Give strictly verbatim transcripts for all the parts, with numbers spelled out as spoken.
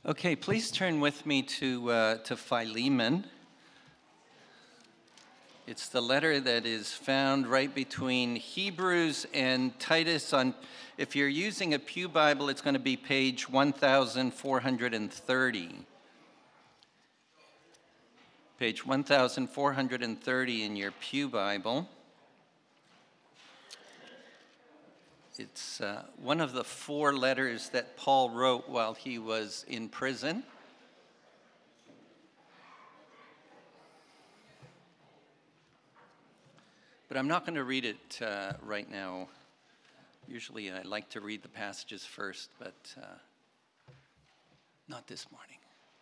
Okay, please turn with me to uh, to Philemon. It's the letter that is found right between Hebrews and Titus. On, if you're using a Pew Bible, it's going to be page one thousand four hundred thirty. Page one thousand four hundred thirty in your Pew Bible. It's uh, one of the four letters that Paul wrote while he was in prison. But I'm not going to read it uh, right now. Usually I like to read the passages first, but uh, not this morning.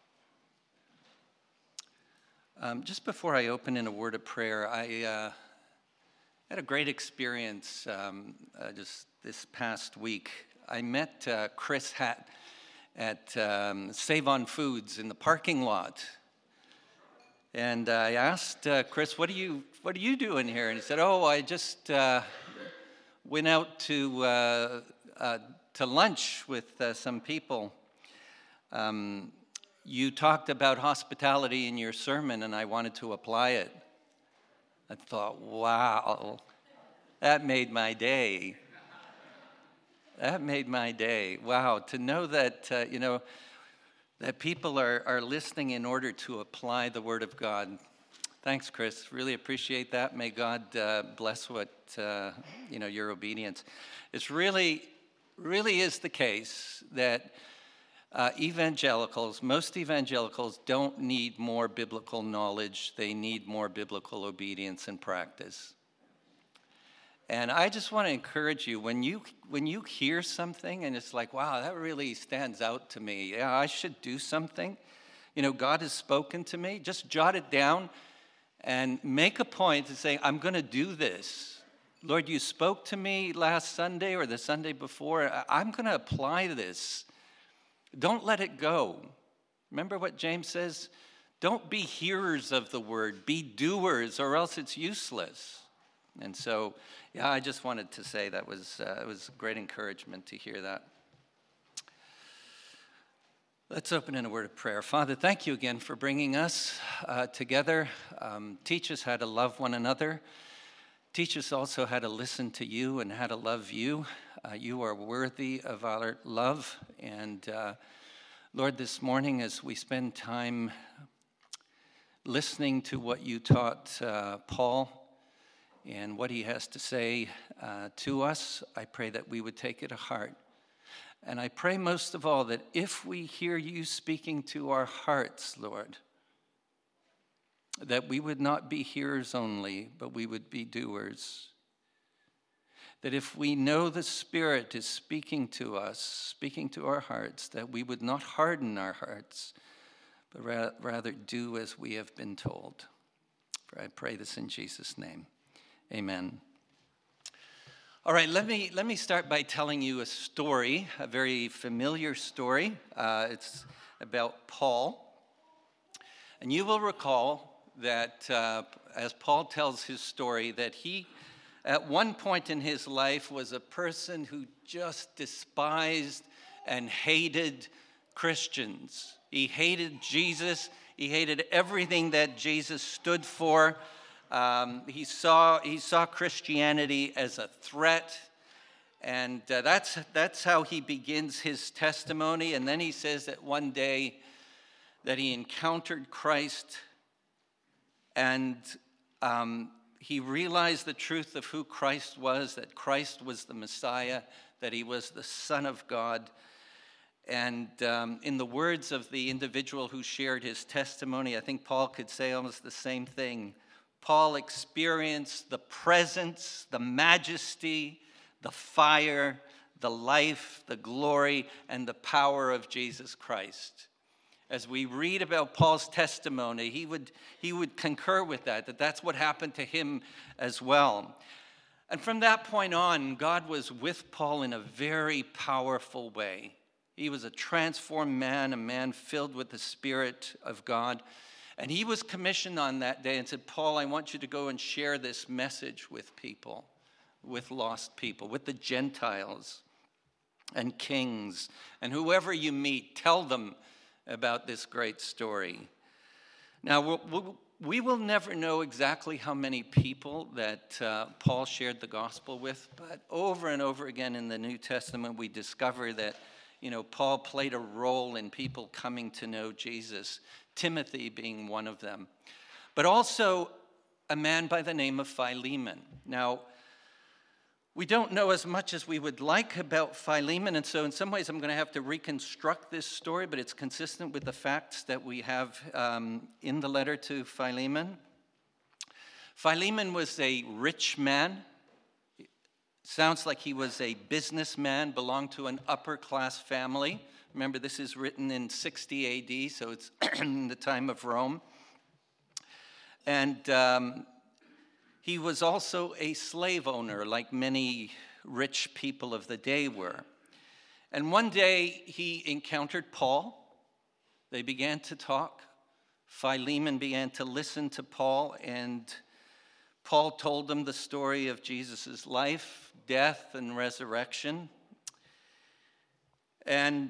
Um, just before I open in a word of prayer, I uh, had a great experience um, uh, just this past week. I met uh, Chris Hatt at um, Save On Foods in the parking lot. And I asked uh, Chris, what are you what are you doing here? And he said, oh, I just uh, went out to uh, uh, to lunch with uh, some people. Um, you talked about hospitality in your sermon, and I wanted to apply it. I thought, wow, that made my day. That made my day. Wow, to know that, uh, you know, that people are, are listening in order to apply the Word of God. Thanks, Chris. Really appreciate that. May God uh, bless what, uh, you know, your obedience. It's really, really is the case that uh, evangelicals, most evangelicals don't need more biblical knowledge. They need more biblical obedience and practice. And I just want to encourage you, when you when you hear something and it's like, wow, that really stands out to me. Yeah, I should do something. You know, God has spoken to me. Just jot it down and make a point to say, I'm going to do this. Lord, you spoke to me last Sunday or the Sunday before. I'm going to apply this. Don't let it go. Remember what James says? Don't be hearers of the word. Be doers, or else it's useless. And so, yeah, I just wanted to say that was uh, it was great encouragement to hear that. Let's open in a word of prayer. Father, thank you again for bringing us uh, together. Um, teach us how to love one another. Teach us also how to listen to you and how to love you. Uh, you are worthy of our love. And uh, Lord, this morning as we spend time listening to what you taught uh, Paul, and what he has to say uh, to us, I pray that we would take it to heart. And I pray most of all that if we hear you speaking to our hearts, Lord, that we would not be hearers only, but we would be doers. That if we know the Spirit is speaking to us, speaking to our hearts, that we would not harden our hearts, but ra- rather do as we have been told. For I pray this in Jesus' name. Amen. All right, let me let me start by telling you a story, a very familiar story. Uh, it's about Paul. And you will recall that uh, as Paul tells his story, that he, at one point in his life, was a person who just despised and hated Christians. He hated Jesus. He hated everything that Jesus stood for. Um, he saw he saw Christianity as a threat, and uh, that's that's how he begins his testimony. And then he says that one day that he encountered Christ, and um, he realized the truth of who Christ was, that Christ was the Messiah, that he was the Son of God. And um, in the words of the individual who shared his testimony, I think Paul could say almost the same thing. Paul experienced the presence, the majesty, the fire, the life, the glory, and the power of Jesus Christ. As we read about Paul's testimony, he would, he would concur with that, that that's what happened to him as well. And from that point on, God was with Paul in a very powerful way. He was a transformed man, a man filled with the Spirit of God. And he was commissioned on that day and said, Paul, I want you to go and share this message with people, with lost people, with the Gentiles and kings. And whoever you meet, tell them about this great story. Now, we'll, we'll, we will never know exactly how many people that uh, Paul shared the gospel with, but over and over again in the New Testament, we discover that, you know, Paul played a role in people coming to know Jesus, Timothy being one of them, but also a man by the name of Philemon. Now, we don't know as much as we would like about Philemon, and so in some ways I'm going to have to reconstruct this story, but it's consistent with the facts that we have um, in the letter to Philemon. Philemon was a rich man. It sounds like he was a businessman, belonged to an upper-class family. Remember, this is written in sixty A D, so it's in the time of Rome. And um, he was also a slave owner, like many rich people of the day were. And one day he encountered Paul. They began to talk. Philemon began to listen to Paul, and Paul told them the story of Jesus' life, death, and resurrection. And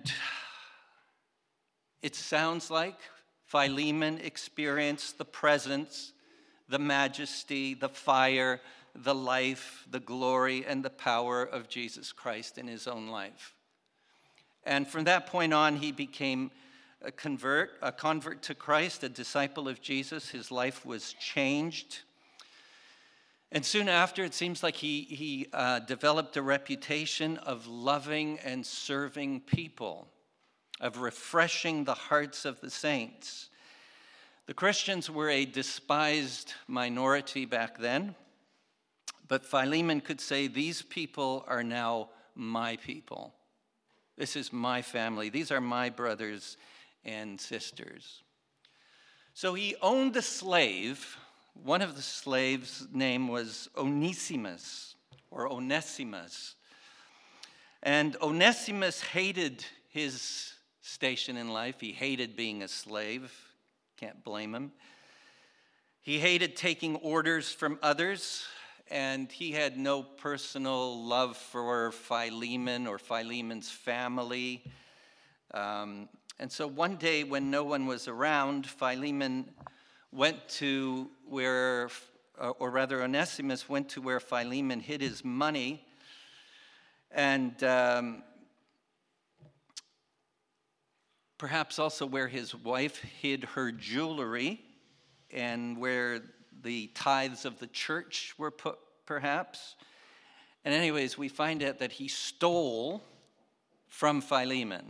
it sounds like Philemon experienced the presence, the majesty, the fire, the life, the glory, and the power of Jesus Christ in his own life. And from that point on, he became a convert, a convert to Christ, a disciple of Jesus. His life was changed. And soon after, it seems like he, he uh, developed a reputation of loving and serving people, of refreshing the hearts of the saints. The Christians were a despised minority back then, but Philemon could say, these people are now my people. This is my family. These are my brothers and sisters. So he owned a slave. One of the slaves' name was Onesimus, or Onesimus. And Onesimus hated his station in life. He hated being a slave. Can't blame him. He hated taking orders from others, and he had no personal love for Philemon or Philemon's family. Um, and so one day when no one was around, Philemon went to where, or rather Onesimus went to where Philemon hid his money, and um, perhaps also where his wife hid her jewelry, and where the tithes of the church were put, perhaps. And anyways, we find out that he stole from Philemon.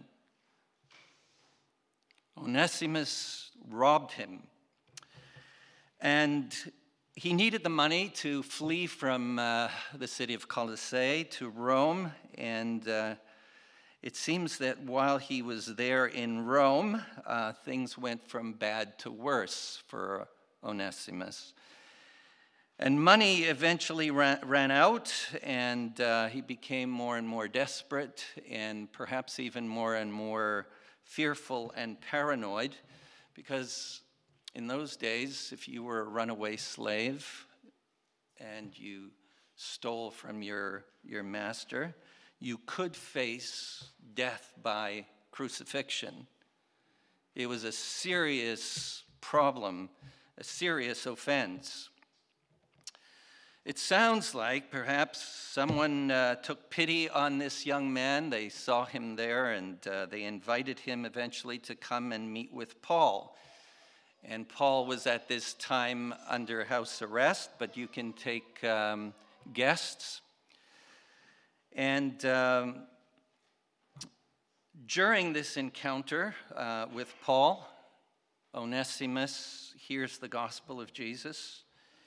Onesimus robbed him. And he needed the money to flee from uh, the city of Colossae to Rome, and uh, it seems that while he was there in Rome, uh, things went from bad to worse for Onesimus. And money eventually ran, ran out, and uh, he became more and more desperate, and perhaps even more and more fearful and paranoid, because in those days, if you were a runaway slave and you stole from your, your master, you could face death by crucifixion. It was a serious problem, a serious offense. It sounds like perhaps someone uh, took pity on this young man. They saw him there, and uh, they invited him eventually to come and meet with Paul. And Paul was at this time under house arrest, but you can take um, guests. And um, during this encounter uh, with Paul, Onesimus hears the gospel of Jesus.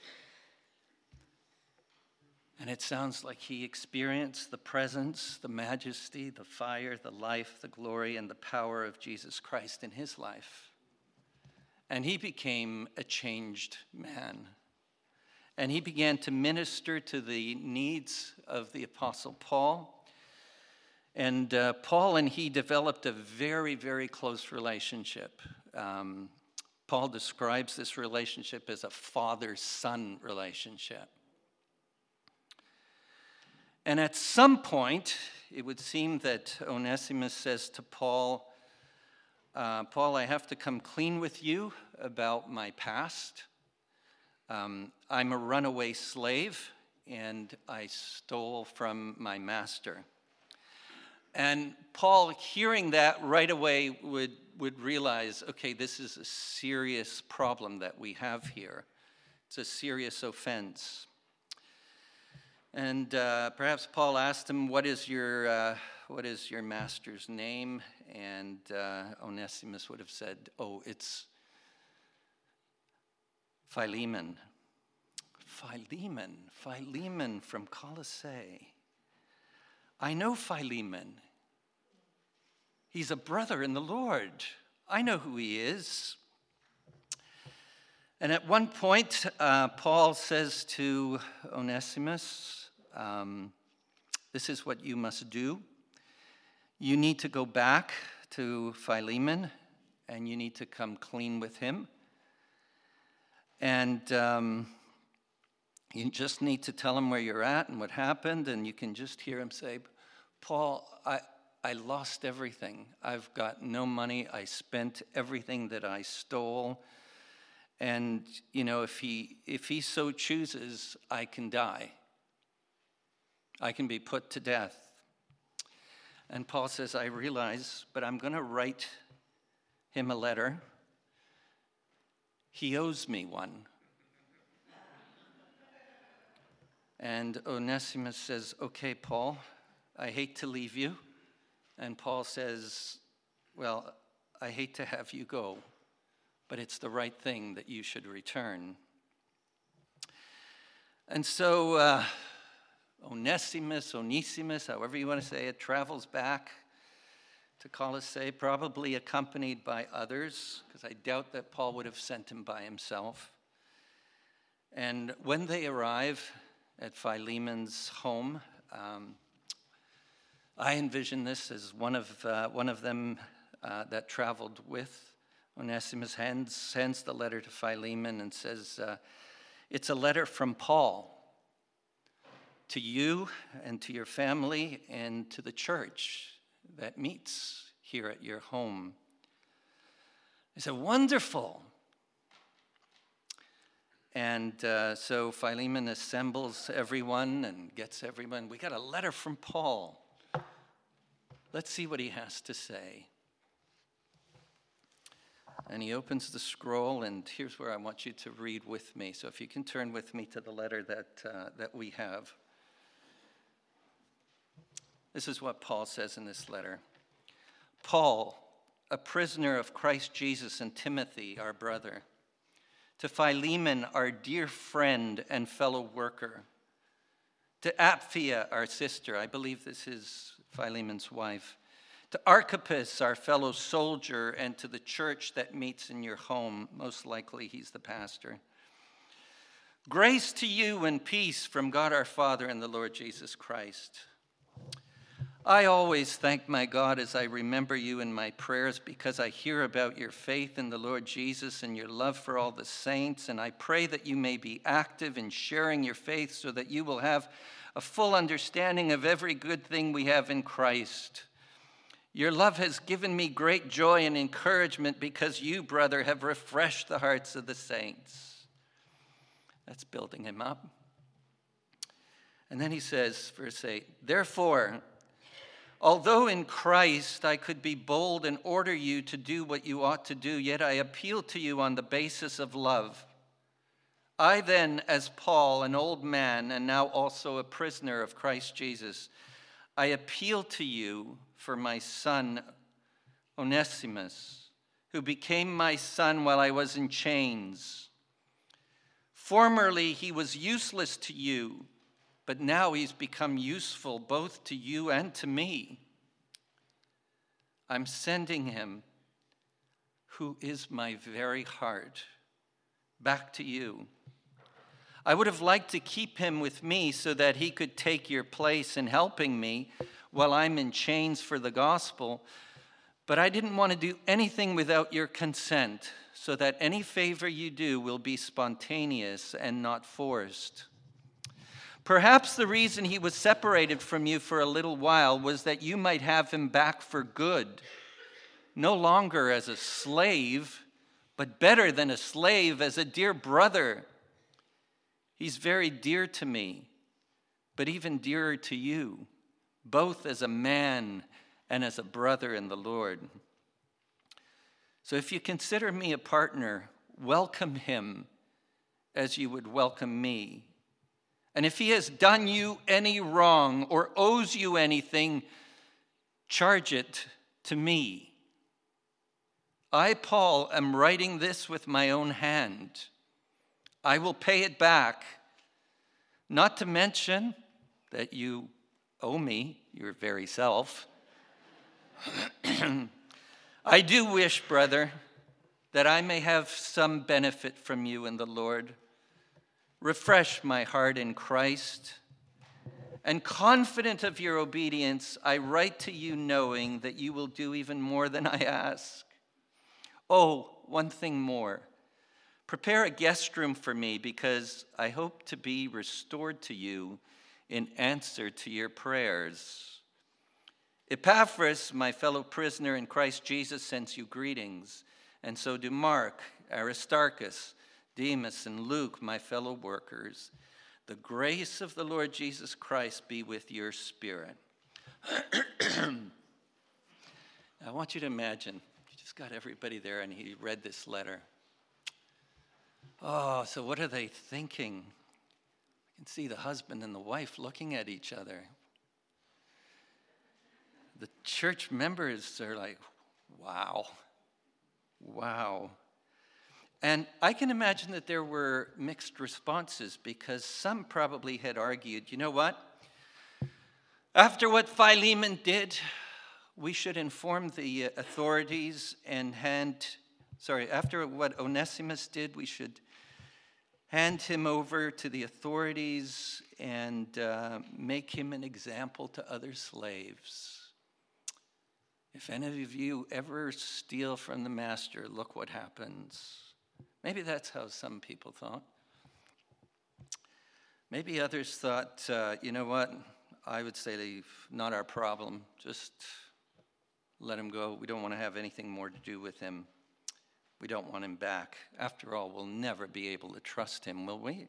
And it sounds like he experienced the presence, the majesty, the fire, the life, the glory, and the power of Jesus Christ in his life. And he became a changed man. And he began to minister to the needs of the Apostle Paul. And uh, Paul and he developed a very, very close relationship. Um, Paul describes this relationship as a father-son relationship. And at some point, it would seem that Onesimus says to Paul, uh, Paul, I have to come clean with you about my past. Um, I'm a runaway slave, and I stole from my master. And Paul, hearing that right away, would, would realize, okay, this is a serious problem that we have here. It's a serious offense. And uh, perhaps Paul asked him, what is your, uh, what is your master's name? And uh, Onesimus would have said, oh, it's Philemon. Philemon, Philemon from Colossae. I know Philemon. He's a brother in the Lord. I know who he is. And at one point, uh, Paul says to Onesimus, um, this is what you must do. You need to go back to Philemon, and you need to come clean with him. And um, you just need to tell him where you're at and what happened, and you can just hear him say, Paul, I, I lost everything. I've got no money. I spent everything that I stole. And, you know, if he if he so chooses, I can die. I can be put to death. And Paul says, I realize, but I'm going to write him a letter. He owes me one. And Onesimus says, okay, Paul, I hate to leave you. And Paul says, well, I hate to have you go, but it's the right thing that you should return. And so uh, Onesimus, Onesimus, however you want to say it, travels back to Colossae, probably accompanied by others, because I doubt that Paul would have sent him by himself. And when they arrive at Philemon's home, um, I envision this as one of uh, one of them uh, that traveled with Onesimus hands, sends the letter to Philemon and says, uh, it's a letter from Paul to you and to your family and to the church that meets here at your home. I said, wonderful. And uh, so Philemon assembles everyone and gets everyone. We got a letter from Paul. Let's see what he has to say. And he opens the scroll, and here's where I want you to read with me. So if you can turn with me to the letter that uh, that we have. This is what Paul says in this letter. Paul, a prisoner of Christ Jesus, and Timothy, our brother, to Philemon, our dear friend and fellow worker, to Apphia, our sister, I believe this is Philemon's wife, to Archippus, our fellow soldier, and to the church that meets in your home, most likely he's the pastor. Grace to you and peace from God our Father and the Lord Jesus Christ. I always thank my God as I remember you in my prayers because I hear about your faith in the Lord Jesus and your love for all the saints, and I pray that you may be active in sharing your faith so that you will have a full understanding of every good thing we have in Christ. Your love has given me great joy and encouragement because you, brother, have refreshed the hearts of the saints. That's building him up. And then he says, verse eight, therefore, although in Christ I could be bold and order you to do what you ought to do, yet I appeal to you on the basis of love. I then, as Paul, an old man, and now also a prisoner of Christ Jesus, I appeal to you for my son Onesimus, who became my son while I was in chains. Formerly he was useless to you, but now he's become useful both to you and to me. I'm sending him, who is my very heart, back to you. I would have liked to keep him with me so that he could take your place in helping me while I'm in chains for the gospel, but I didn't want to do anything without your consent, so that any favor you do will be spontaneous and not forced. Perhaps the reason he was separated from you for a little while was that you might have him back for good, no longer as a slave, but better than a slave, as a dear brother. He's very dear to me, but even dearer to you, both as a man and as a brother in the Lord. So if you consider me a partner, welcome him as you would welcome me. And if he has done you any wrong or owes you anything, charge it to me. I, Paul, am writing this with my own hand. I will pay it back, not to mention that you owe me your very self. I do wish, brother, that I may have some benefit from you in the Lord. Refresh my heart in Christ. And confident of your obedience, I write to you knowing that you will do even more than I ask. Oh, one thing more. Prepare a guest room for me, because I hope to be restored to you in answer to your prayers. Epaphras, my fellow prisoner in Christ Jesus, sends you greetings, and so do Mark, Aristarchus, Demas, and Luke, my fellow workers. The grace of the Lord Jesus Christ be with your spirit. I want you to imagine, you just got everybody there, and he read this letter. Oh, so what are they thinking? I can see the husband and the wife looking at each other. The church members are like, wow, wow. And I can imagine that there were mixed responses, because some probably had argued, you know what? After what Philemon did, we should inform the authorities and hand, sorry, after what Onesimus did, we should hand him over to the authorities and uh, make him an example to other slaves. If any of you ever steal from the master, look what happens. Maybe that's how some people thought. Maybe others thought, uh, you know what? I would say, not our problem. Just let him go. We don't want to have anything more to do with him. We don't want him back. After all, we'll never be able to trust him, will we?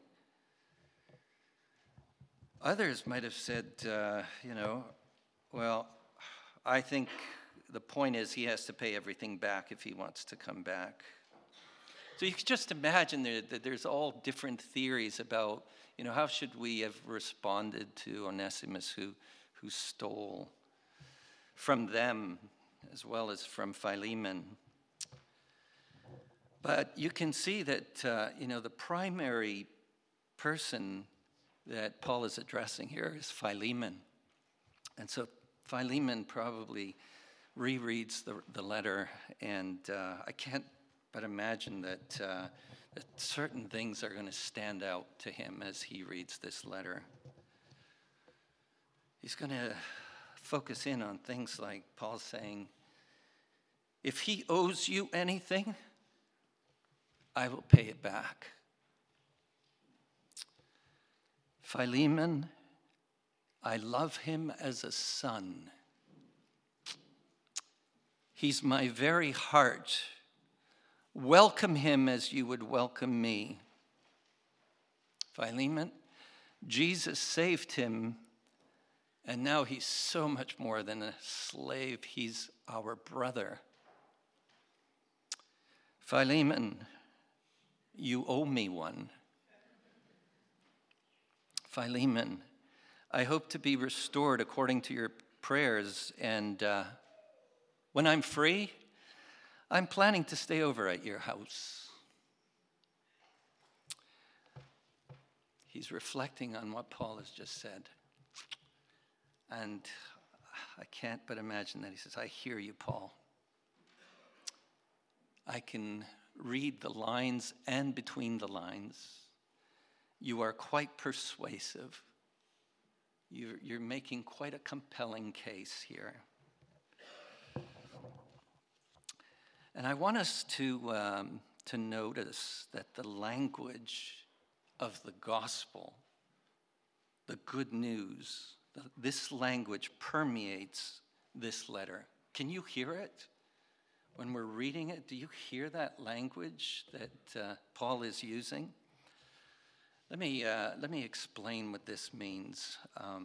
Others might have said, uh, you know, well, I think the point is he has to pay everything back if he wants to come back. So you can just imagine there, that there's all different theories about, you know, how should we have responded to Onesimus, who, who stole from them as well as from Philemon. But you can see that, uh, you know, the primary person that Paul is addressing here is Philemon. And so Philemon probably rereads the, the letter, and uh, I can't but imagine that, uh, that certain things are going to stand out to him as he reads this letter. He's going to focus in on things like Paul saying, if he owes you anything, I will pay it back. Philemon, I love him as a son. He's my very heart. Welcome him as you would welcome me. Philemon, Jesus saved him, and now he's so much more than a slave. He's our brother. Philemon, you owe me one. Philemon, I hope to be restored according to your prayers, and uh, when I'm free, I'm planning to stay over at your house. He's reflecting on what Paul has just said. And I can't but imagine that he says, I hear you, Paul. I can read the lines and between the lines. You are quite persuasive. You're, you're making quite a compelling case here. And I want us to, um, to notice that the language of the gospel, the good news, this language permeates this letter. Can you hear it? when we're reading it, do you hear that language that uh, Paul is using? Let me, uh, let me explain what this means. Um,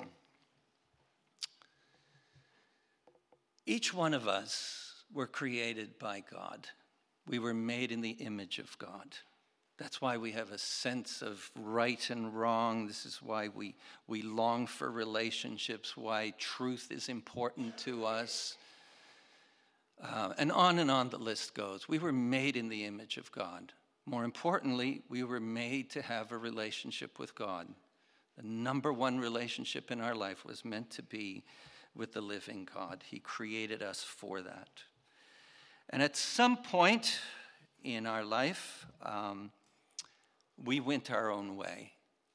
each one of us were created by God. We were made in the image of God. That's why we have a sense of right and wrong. This is why we, we long for relationships, why truth is important to us. Uh, and on and on the list goes. We were made in the image of God. More importantly, we were made to have a relationship with God. The number one relationship in our life was meant to be with the living God. He created us for that. And at some point in our life, um, we went our own way.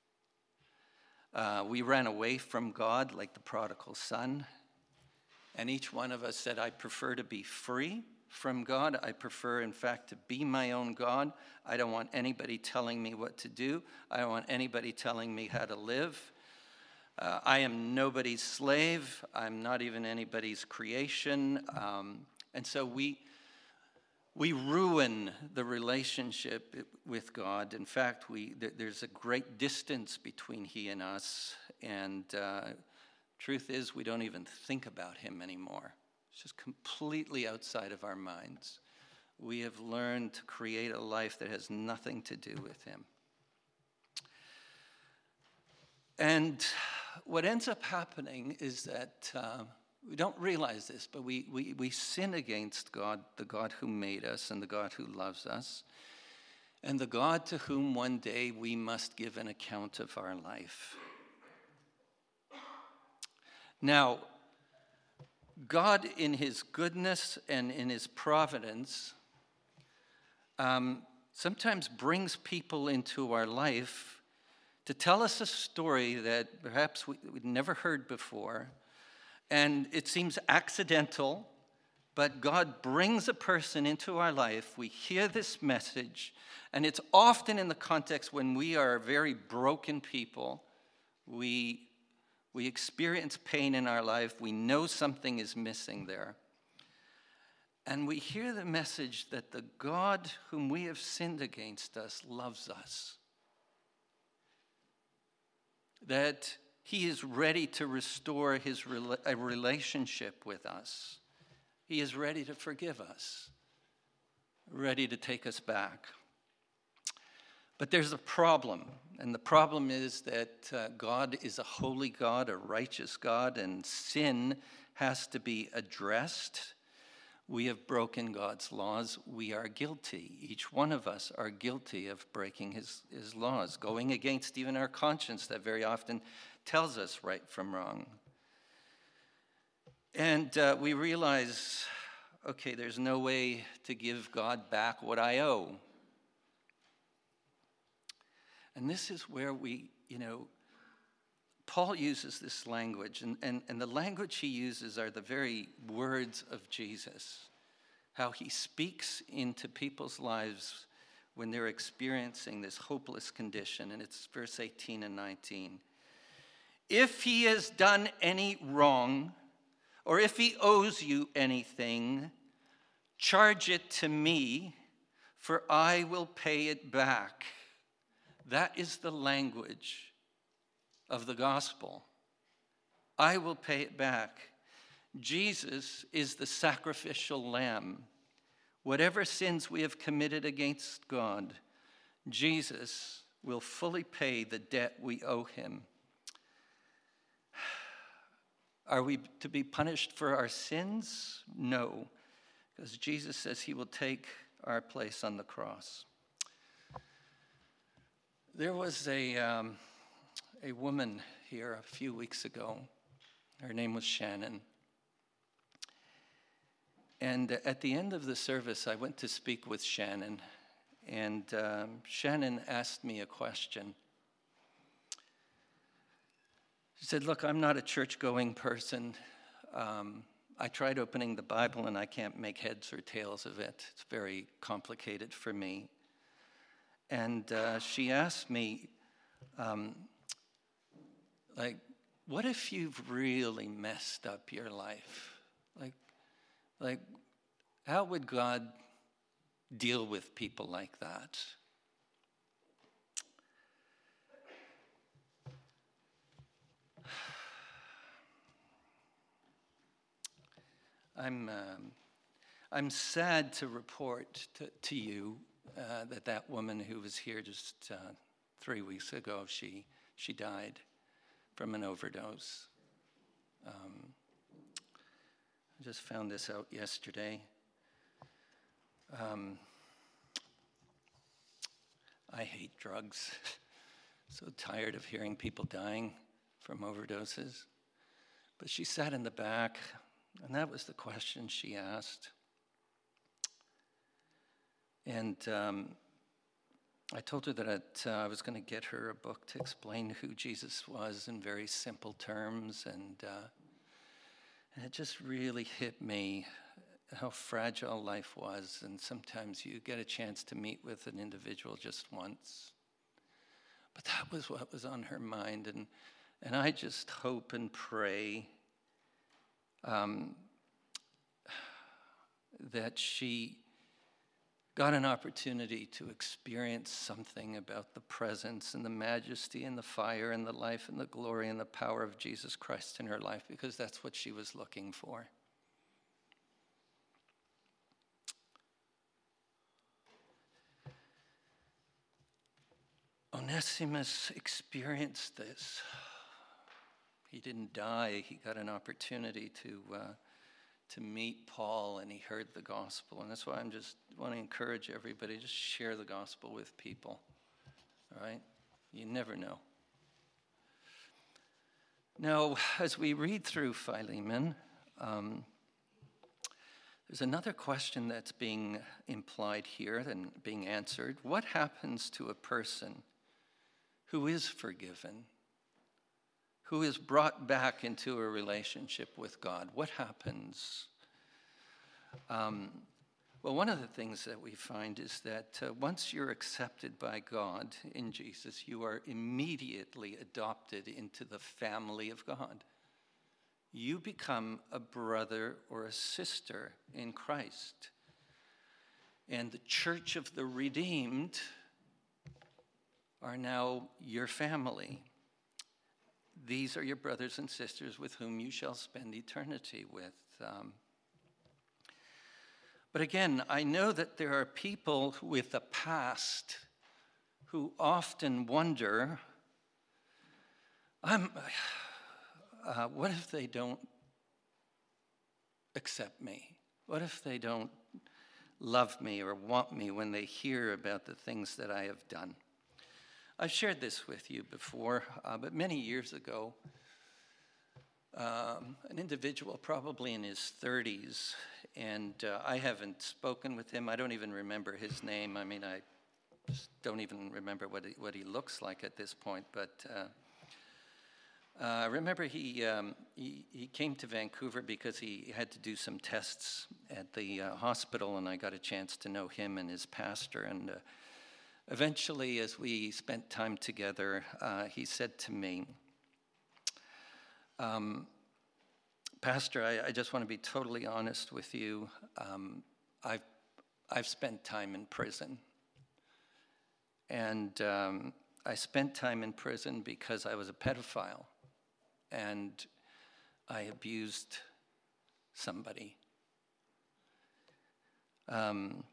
Uh, we ran away from God like the prodigal son. And each one of us said, I prefer to be free from God. I prefer, in fact, to be my own God. I don't want anybody telling me what to do. I don't want anybody telling me how to live. Uh, I am nobody's slave. I'm not even anybody's creation. Um, and so we... We ruin the relationship with God. In fact, we there's a great distance between he and us. And uh, truth is, we don't even think about him anymore. It's just completely outside of our minds. We have learned to create a life that has nothing to do with him. And what ends up happening is that... Uh, We don't realize this, but we, we, we sin against God, the God who made us and the God who loves us, and the God to whom one day we must give an account of our life. Now, God in his goodness and in his providence um, sometimes brings people into our life to tell us a story that perhaps we, we'd never heard before. And it seems accidental, but God brings a person into our life. We hear this message, and it's often in the context when we are very broken people. We, we experience pain in our life. We know something is missing there. And we hear the message that the God whom we have sinned against us loves us. That he is ready to restore his a relationship with us. He is ready to forgive us, ready to take us back. But there's a problem, and the problem is that uh, God is a holy God, a righteous God, and sin has to be addressed. We have broken God's laws. We are guilty. Each one of us are guilty of breaking his, his laws, going against even our conscience that very often tells us right from wrong. And uh, we realize, okay, there's no way to give God back what I owe. And this is where we, you know, Paul uses this language, and, and, and the language he uses are the very words of Jesus, how he speaks into people's lives when they're experiencing this hopeless condition. And it's verse eighteen and nineteen. If he has done any wrong, or if he owes you anything, charge it to me, for I will pay it back. That is the language of the gospel. I will pay it back. Jesus is the sacrificial lamb. Whatever sins we have committed against God, Jesus will fully pay the debt we owe him. Are we to be punished for our sins? No, because Jesus says he will take our place on the cross. There was a, um, a woman here a few weeks ago. Her name was Shannon. And at the end of the service, I went to speak with Shannon. And um, Shannon asked me a question. She said, look, I'm not a church-going person. Um, I tried opening the Bible, and I can't make heads or tails of it. It's very complicated for me. And uh, she asked me, um, like, what if you've really messed up your life? Like, like, How would God deal with people like that? I'm um, I'm sad to report to, to you uh, that that woman who was here just uh, three weeks ago, she she died from an overdose. Um, I just found this out yesterday. Um, I hate drugs. So tired of hearing people dying from overdoses. But she sat in the back, and that was the question she asked. And um, I told her that uh, I was going to get her a book to explain who Jesus was in very simple terms. And, uh, and it just really hit me how fragile life was. And sometimes you get a chance to meet with an individual just once. But that was what was on her mind. And, and I just hope and pray um, that she got an opportunity to experience something about the presence and the majesty and the fire and the life and the glory and the power of Jesus Christ in her life, because that's what she was looking for. Onesimus experienced this. He didn't die. He got an opportunity to uh, to meet Paul, and he heard the gospel. And that's why I'm just want to encourage everybody, just share the gospel with people. All right? You never know. Now, as we read through Philemon, um, there's another question that's being implied here and being answered. What happens to a person who is forgiven, who is brought back into a relationship with God? What happens? Um, well, one of the things that we find is that uh, once you're accepted by God in Jesus, you are immediately adopted into the family of God. You become a brother or a sister in Christ. And the church of the redeemed are now your family. These are your brothers and sisters with whom you shall spend eternity with. Um, but again, I know that there are people with a past who often wonder, I'm, uh, what if they don't accept me? What if they don't love me or want me when they hear about the things that I have done? I've shared this with you before, uh, but many years ago, um, an individual probably in his thirties, and uh, I haven't spoken with him. I don't even remember his name. I mean, I just don't even remember what he, what he looks like at this point. But uh, uh, I remember he, um, he he came to Vancouver because he had to do some tests at the uh, hospital, and I got a chance to know him and his pastor. And uh, eventually, as we spent time together, uh, he said to me, um, Pastor, I, I just want to be totally honest with you. Um, I've, I've spent time in prison. And um, I spent time in prison because I was a pedophile. And I abused somebody. Um,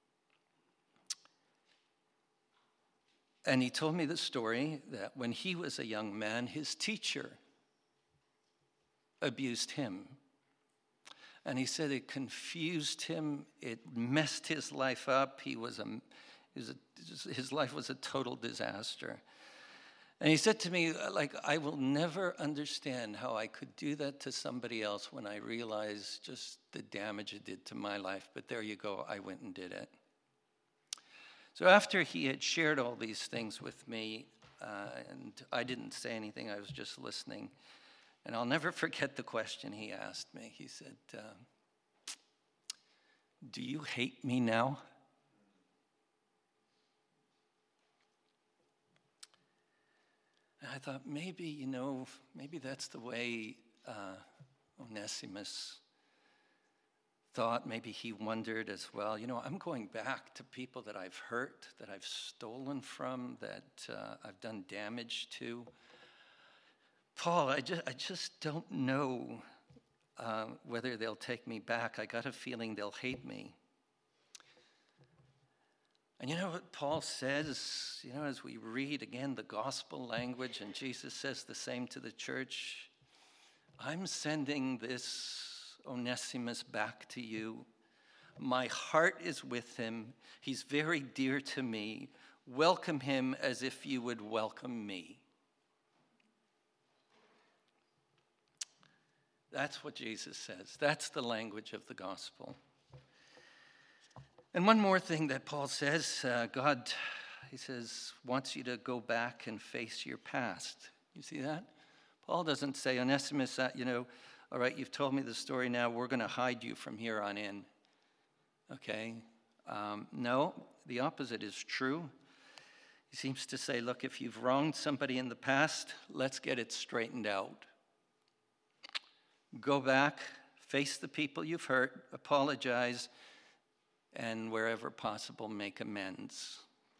and he told me the story that when he was a young man, his teacher abused him. And he said it confused him. It messed his life up. He was a, he was a, his life was a total disaster. And he said to me, like, I will never understand how I could do that to somebody else when I realized just the damage it did to my life. But there you go, I went and did it. So after he had shared all these things with me, uh, and I didn't say anything, I was just listening. And I'll never forget the question he asked me. He said, uh, do you hate me now? And I thought, maybe, you know, maybe that's the way uh, Onesimus thought, maybe he wondered as well, you know, I'm going back to people that I've hurt, that I've stolen from, that uh, I've done damage to. Paul, I just, I just don't know uh, whether they'll take me back. I got a feeling they'll hate me. And you know what Paul says, you know, as we read again the gospel language, and Jesus says the same to the church, I'm sending this Onesimus back to you. My heart is with him. He's very dear to me. Welcome him as if you would welcome me. That's what Jesus says. That's the language of the gospel. And one more thing that Paul says, uh, God, he says, wants you to go back and face your past. You see that? Paul doesn't say, Onesimus, uh, you know, all right, you've told me the story now, we're going to hide you from here on in. Okay? Um, no, the opposite is true. He seems to say, look, if you've wronged somebody in the past, let's get it straightened out. Go back, face the people you've hurt, apologize, and wherever possible, make amends.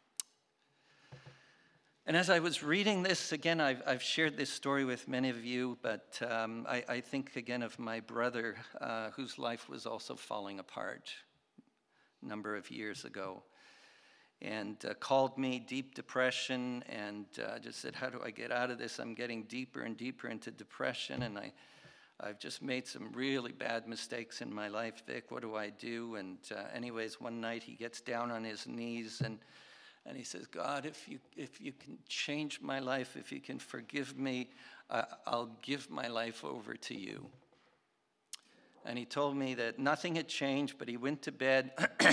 And as I was reading this, again, I've, I've shared this story with many of you, but um, I, I think again of my brother uh, whose life was also falling apart a number of years ago, and uh, called me, deep depression, and uh, just said, how do I get out of this? I'm getting deeper and deeper into depression, and I, I've just made some really bad mistakes in my life, Vic. What do I do? And uh, anyways, one night he gets down on his knees and And he says, God, if you if you can change my life, if you can forgive me, uh, I'll give my life over to you. And he told me that nothing had changed, but he went to bed,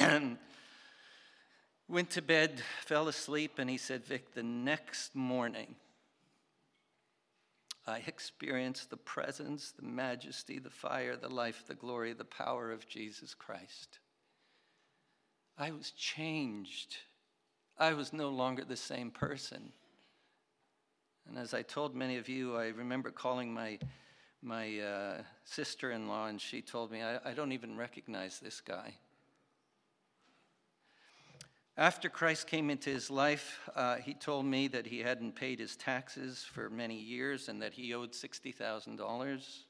went to bed, fell asleep, and he said, Vic, the next morning, I experienced the presence, the majesty, the fire, the life, the glory, the power of Jesus Christ. I was changed. I was no longer the same person. And as I told many of you, I remember calling my my uh, sister-in-law, and she told me, I, I don't even recognize this guy. After Christ came into his life, uh, he told me that he hadn't paid his taxes for many years and that he owed sixty thousand dollars.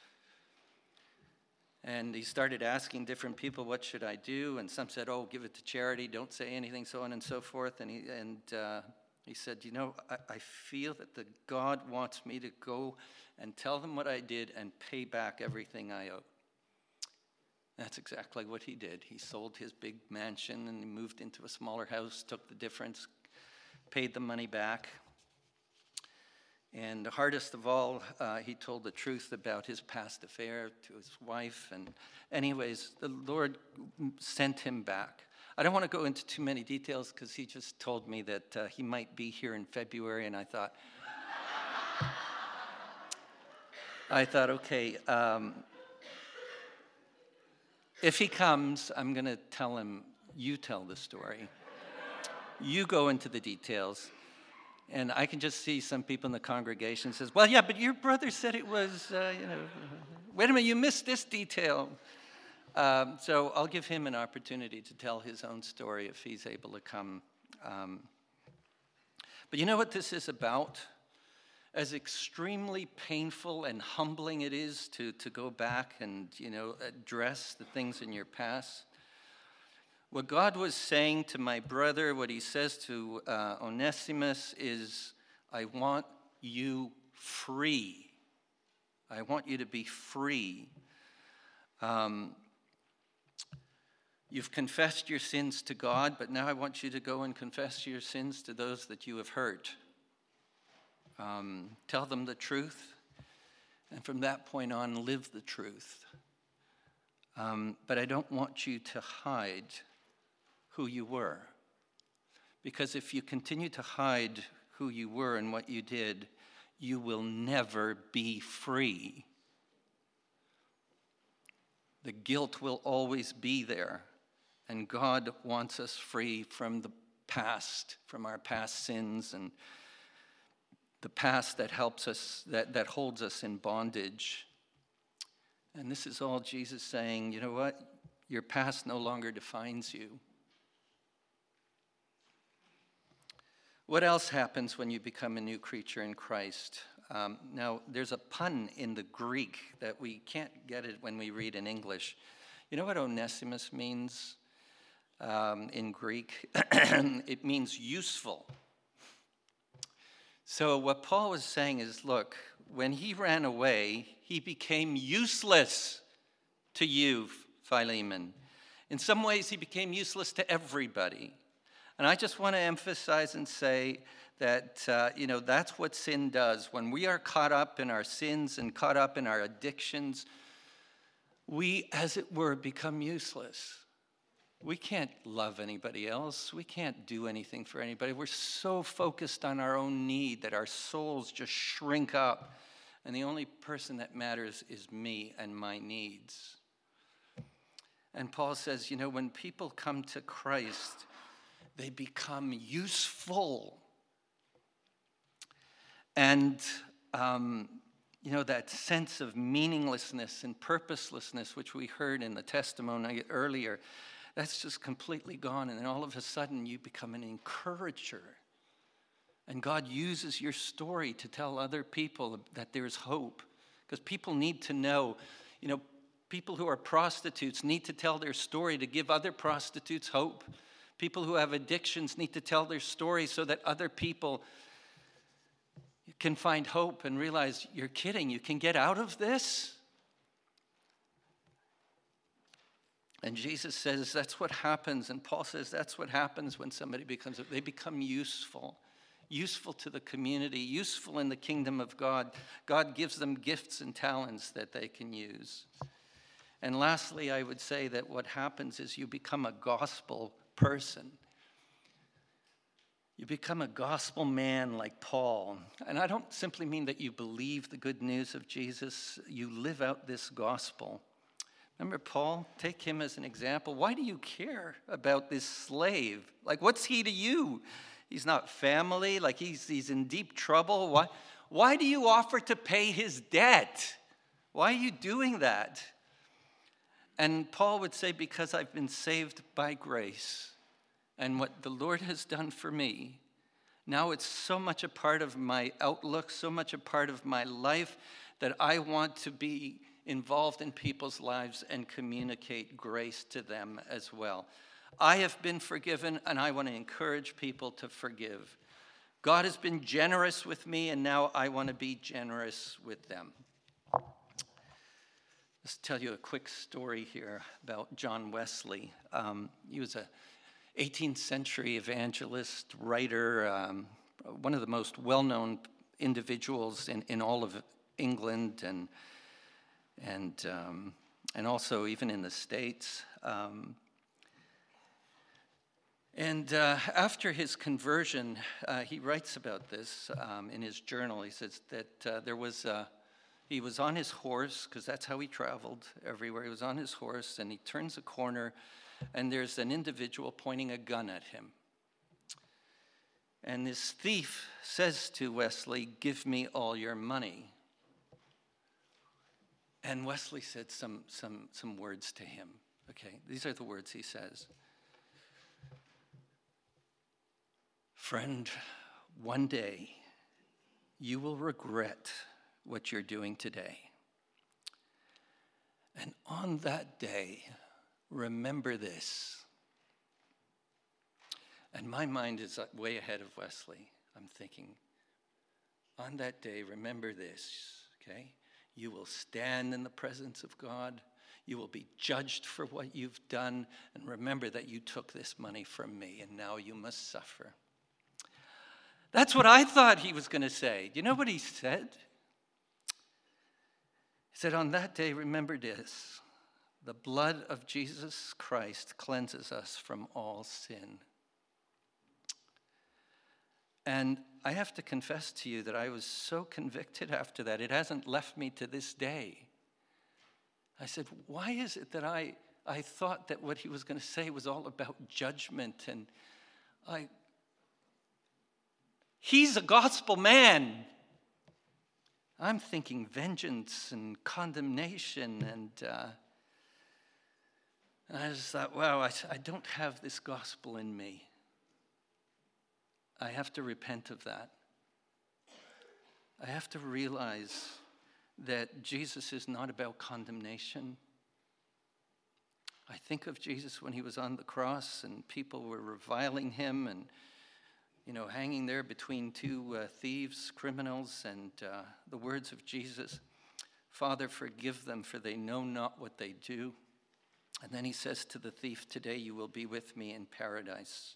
And he started asking different people, what should I do? And some said, oh, give it to charity, don't say anything, so on and so forth. And he and uh, he said, you know, I, I feel that the God wants me to go and tell them what I did and pay back everything I owe. That's exactly what he did. He sold his big mansion and he moved into a smaller house, took the difference, paid the money back. And the hardest of all, uh, he told the truth about his past affair to his wife. And anyways, the Lord sent him back. I don't want to go into too many details because he just told me that uh, he might be here in February. And I thought, I thought, okay, um, if he comes, I'm going to tell him, you tell the story. You go into the details. And I can just see some people in the congregation says, well, yeah, but your brother said it was, uh, you know, wait a minute, you missed this detail. Um, so I'll give him an opportunity to tell his own story if he's able to come. Um, but you know what this is about? As extremely painful and humbling it is to, to go back and, you know, address the things in your past, what God was saying to my brother, what he says to uh, Onesimus is, I want you free. I want you to be free. Um, you've confessed your sins to God, but now I want you to go and confess your sins to those that you have hurt. Um, tell them the truth, and from that point on, live the truth. Um, but I don't want you to hide who you were. Because if you continue to hide who you were and what you did, you will never be free. The guilt will always be there. And God wants us free from the past, from our past sins and the past that helps us, that, that holds us in bondage. And this is all Jesus saying, you know what? Your past no longer defines you. What else happens when you become a new creature in Christ? Um, now, there's a pun in the Greek that we can't get it when we read in English. You know what Onesimus means um, in Greek? It means useful. So what Paul was saying is, look, when he ran away, he became useless to you, Philemon. In some ways, he became useless to everybody. And I just want to emphasize and say that, uh, you know, that's what sin does. When we are caught up in our sins and caught up in our addictions, we, as it were, become useless. We can't love anybody else. We can't do anything for anybody. We're so focused on our own need that our souls just shrink up. And the only person that matters is me and my needs. And Paul says, you know, when people come to Christ, they become useful. And, um, you know, that sense of meaninglessness and purposelessness, which we heard in the testimony earlier, that's just completely gone. And then all of a sudden, you become an encourager. And God uses your story to tell other people that there's hope. Because people need to know, you know, people who are prostitutes need to tell their story to give other prostitutes hope. People who have addictions need to tell their story so that other people can find hope and realize, you're kidding, you can get out of this? And Jesus says that's what happens, and Paul says that's what happens when somebody becomes, they become useful. Useful to the community, useful in the kingdom of God. God gives them gifts and talents that they can use. And lastly, I would say that what happens is you become a gospel person. You become a gospel man like Paul. And I don't simply mean that you believe the good news of Jesus. You live out this gospel. Remember Paul? Take him as an example. Why do you care about this slave? Like, what's he to you? He's not family. Like, he's, he's in deep trouble. Why, why do you offer to pay his debt? Why are you doing that? And Paul would say, because I've been saved by grace. And what the Lord has done for me, now it's so much a part of my outlook, so much a part of my life, that I want to be involved in people's lives and communicate grace to them as well. I have been forgiven, and I want to encourage people to forgive. God has been generous with me, and now I want to be generous with them. Let's tell you a quick story here about John Wesley. Um, he was a eighteenth century evangelist, writer, um, one of the most well-known individuals in, in all of England and and um, and also even in the States. Um, and uh, after his conversion, uh, he writes about this um, in his journal. He says that uh, there was a, he was on his horse, because that's how he traveled everywhere. He was on his horse, and he turns a corner, and there's an individual pointing a gun at him. And this thief says to Wesley, "Give me all your money." And Wesley said some, some, some words to him. Okay, these are the words he says. "Friend, one day you will regret what you're doing today. And on that day, remember this." And my mind is way ahead of Wesley. I'm thinking, on that day, remember this, okay? You will stand in the presence of God. You will be judged for what you've done. And remember that you took this money from me, and now you must suffer. That's what I thought he was going to say. Do you know what he said? He said, on that day, remember this. The blood of Jesus Christ cleanses us from all sin. And I have to confess to you that I was so convicted after that. It hasn't left me to this day. I said, why is it that I, I thought that what he was going to say was all about judgment? And I, he's a gospel man. I'm thinking vengeance and condemnation. And uh, And I just thought, wow, I, I don't have this gospel in me. I have to repent of that. I have to realize that Jesus is not about condemnation. I think of Jesus when he was on the cross and people were reviling him and, you know, hanging there between two uh, thieves, criminals, and uh, the words of Jesus, Father, forgive them, for they know not what they do. And then he says to the thief, today you will be with me in paradise.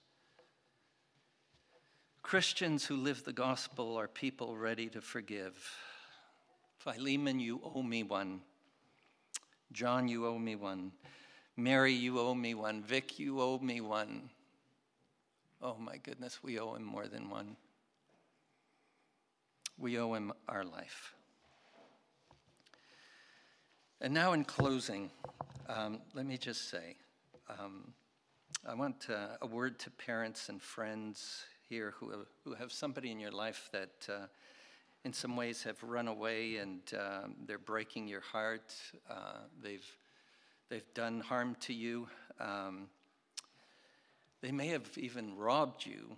Christians who live the gospel are people ready to forgive. Philemon, you owe me one. John, you owe me one. Mary, you owe me one. Vic, you owe me one. Oh my goodness, we owe him more than one. We owe him our life. And now in closing, um, let me just say, um, I want uh, a word to parents and friends here who have, who have somebody in your life that uh, in some ways have run away and um, they're breaking your heart. Uh, they've they've done harm to you. Um, they may have even robbed you.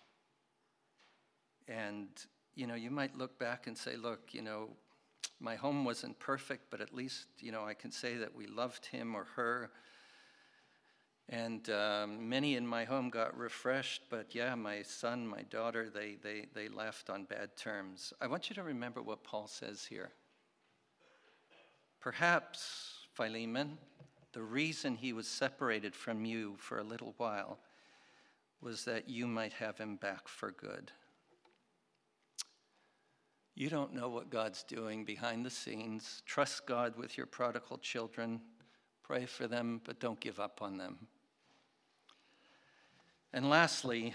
And, you know, you might look back and say, look, you know, my home wasn't perfect, but at least, you know, I can say that we loved him or her. And um, many in my home got refreshed, but yeah, my son, my daughter, they, they, they left on bad terms. I want you to remember what Paul says here. Perhaps, Philemon, the reason he was separated from you for a little while was that you might have him back for good. You don't know what God's doing behind the scenes. Trust God with your prodigal children. Pray for them, but don't give up on them. And lastly,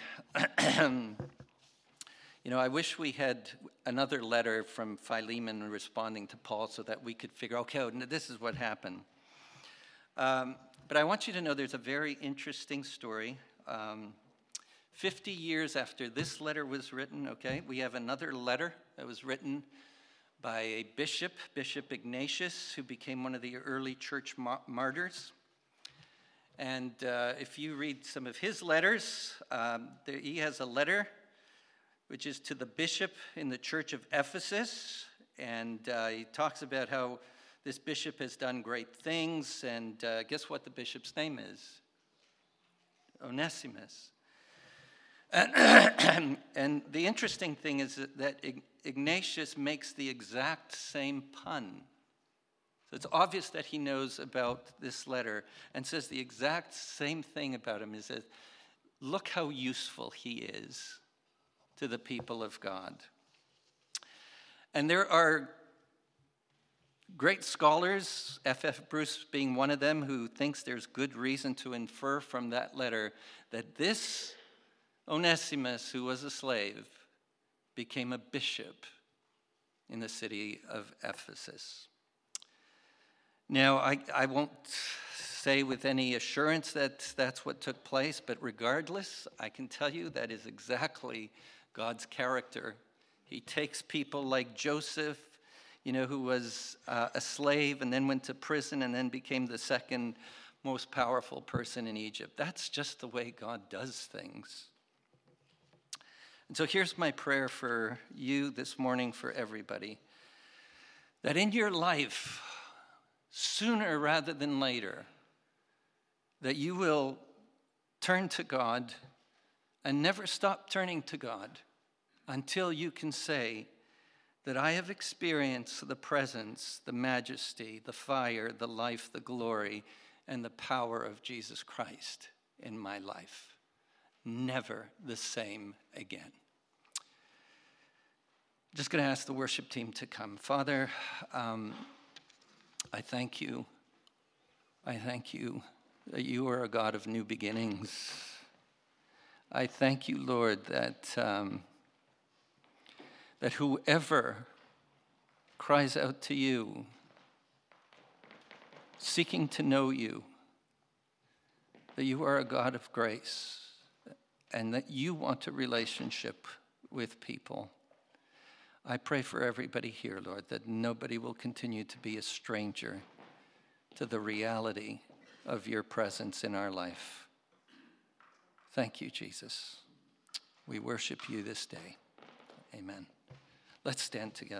you know, I wish we had another letter from Philemon responding to Paul so that we could figure, okay, oh, this is what happened. Um, but I want you to know there's a very interesting story. Um, Fifty years after this letter was written, okay, we have another letter that was written by a bishop, Bishop Ignatius, who became one of the early church ma- martyrs. And uh, if you read some of his letters, um, there, he has a letter which is to the bishop in the church of Ephesus. And uh, he talks about how this bishop has done great things. And uh, guess what the bishop's name is? Onesimus. And the interesting thing is that Ignatius makes the exact same pun. So it's obvious that he knows about this letter and says the exact same thing about him. He says, look how useful he is to the people of God. And there are great scholars, F F Bruce being one of them, who thinks there's good reason to infer from that letter that this Onesimus, who was a slave, became a bishop in the city of Ephesus. Now, I, I won't say with any assurance that that's what took place, but regardless, I can tell you that is exactly God's character. He takes people like Joseph, you know, who was uh, a slave and then went to prison and then became the second most powerful person in Egypt. That's just the way God does things. And so here's my prayer for you this morning, for everybody, that in your life, sooner rather than later, that you will turn to God and never stop turning to God until you can say that I have experienced the presence, the majesty, the fire, the life, the glory, and the power of Jesus Christ in my life. Never the same again. Just going to ask the worship team to come. Father, um, I thank you. I thank you that you are a God of new beginnings. I thank you, Lord, that um, that whoever cries out to you, seeking to know you, that you are a God of grace and that you want a relationship with people. I pray for everybody here, Lord, that nobody will continue to be a stranger to the reality of your presence in our life. Thank you, Jesus. We worship you this day. Amen. Let's stand together.